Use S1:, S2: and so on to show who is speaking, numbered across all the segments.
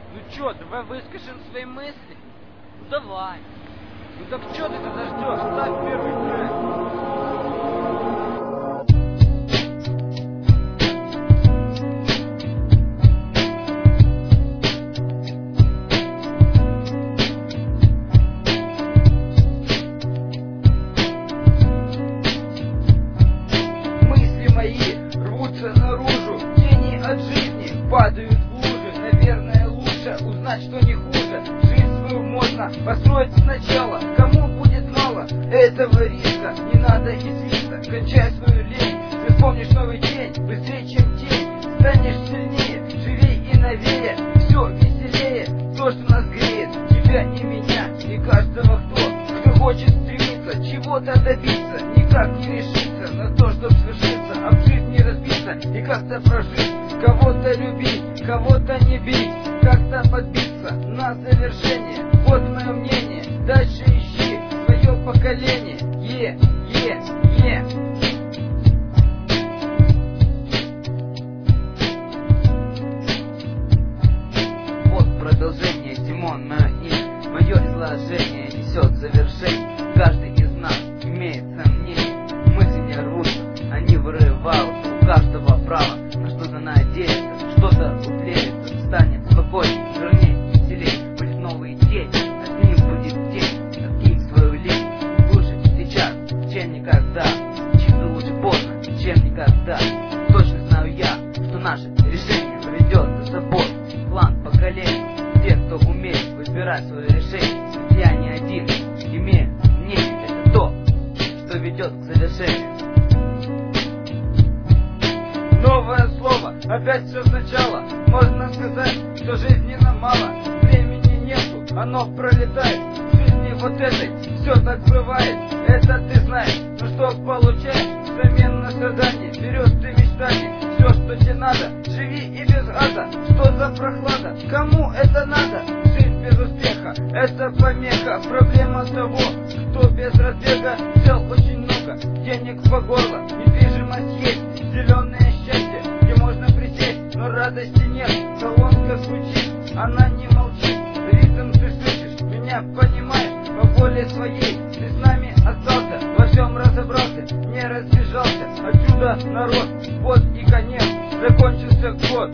S1: Ну чё, давай выскажем свои мысли? Ну давай. Ну так чё ты тогда ждёшь? Ставь первый трек.
S2: Мысли мои рвутся наружу, тени от жизни падают в лужи. Наверное, лучше узнать, что не хуже. Жизнь свою можно построить сначала. Кому будет мало этого риска, не надо извиться. Кончай свою лень, ты вспомнишь новый день. Быстрее, чем тень, станешь сильнее. Живей и новее, все веселее. То, что нас греет, тебя и меня, и каждого, кто хочет стремиться, чего-то добиться, никак не решится на то, чтоб свершиться, об жизнь не разбиться и как-то прожить, кого-то любить, кого-то не бить, как-то подбиться на завершение. Вот мое мнение, дальше ищи свое поколение. Вот продолжение, Димон, мое имя, мое изложение несет завершение. Каждый из нас имеет сомнения, мысли не рвутся, они вырываются. У каждого право на что-то надеяться, что-то утлеется, станет спокойнее, вернее, веселее. Будет новый день, а с ним будет день. Откинь свою лень, лучше сейчас, чем никогда. Чисто лучше поздно, чем никогда. Точно знаю я, что наше решение поведет за собой план поколений. Те, кто умеет выбирать свое решение, ведь я не один, имею мнение, это то, что ведет к завершению. Новое слово, опять все сначала. Можно сказать, что жизни нам мало, времени нету, оно пролетает. В жизни вот этой все так бывает, это ты знаешь. Но что получаешь взамен на страдания? Берешь ты мечтания, все, что тебе надо, живи и без ада. Что за прохлада? Кому это надо? Жизнь без успеха, это помеха. Проблема того, кто без разбега взял очень много денег по горло. Недвижимость есть, зеленое счастье, где можно присесть, но радости нет. Колонка звучит, она не молчит. Ритм ты слышишь, меня понимаешь, по воле своей ты с нами остался, во всем разобрался, не разбежался. Отсюда народ, вот и конец, закончился год.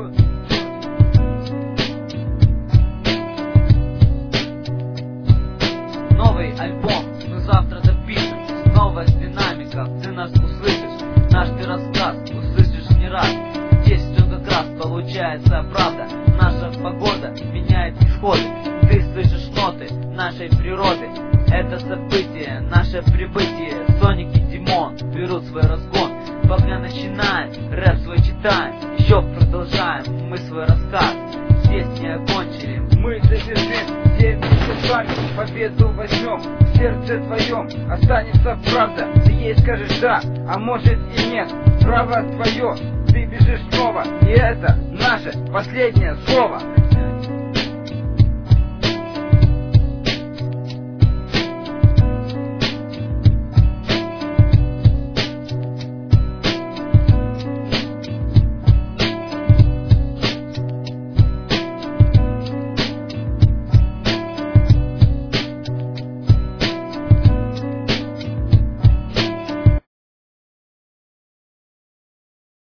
S2: Новый альбом мы завтра запишем, снова с динамиком ты нас услышишь. Наш ты рассказ услышишь не раз. Здесь все как раз получается правда. Наша погода меняет исходы. Ты слышишь ноты нашей природы. Это событие, наше прибытие. Соник и Димон берут свой разгон. Пока начинаем, рэп свой читаем. Еще продолжаем мы свой рассказ. Здесь не окончили, мы завершим. Все вместе с вами победу возьмем. В сердце твоем останется правда. Ты ей скажешь да, а может и нет. Право твое, ты бежишь снова. И это наше последнее слово.